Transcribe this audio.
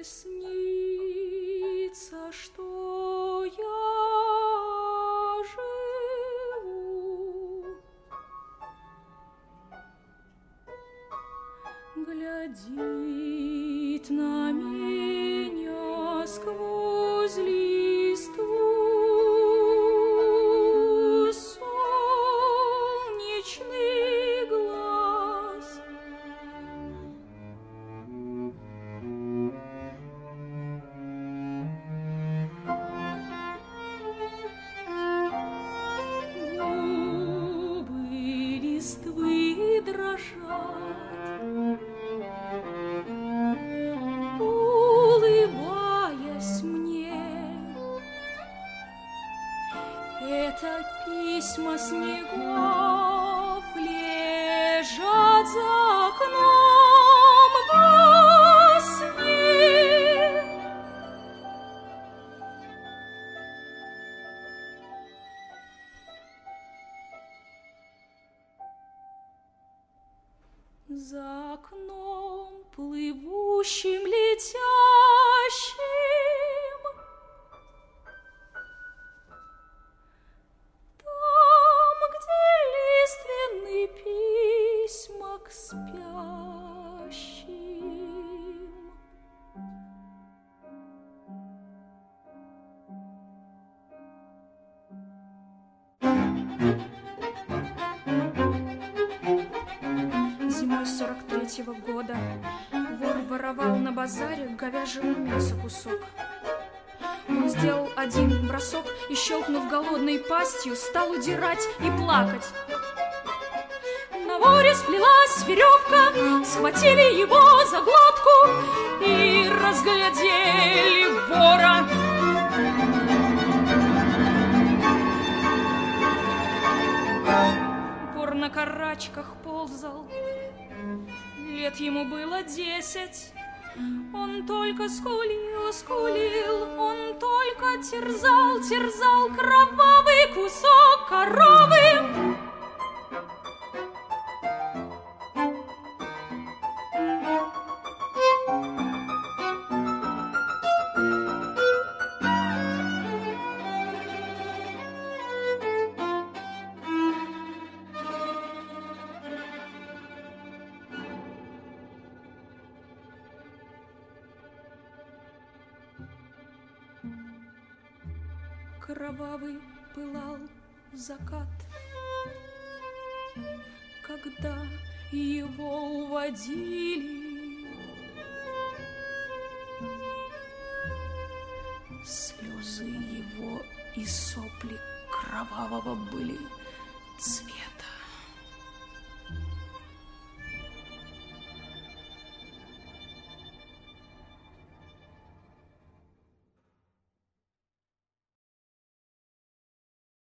снится, что я живу. Глядит на меня сквозь листву солнечный глаз. Губы листвы дрожат, улыбаясь мне. Это письма снегов лежат за окном во сне. За окном плывущим, летящим, там, где лиственные письма к спящим. Зимой 43-го года вор воровал на базаре говяжьего мяса кусок. Он сделал один бросок и, щелкнув голодной пастью, стал удирать и плакать. На воре сплелась веревка, схватили его за глотку и разглядели вора. Вор на карачках ползал, лет ему было 10. Он только скулил, скулил, он только терзал, терзал кровавый кусок коровы. Кровавый пылал закат, когда его уводили. Слезы его и сопли кровавого были цвета.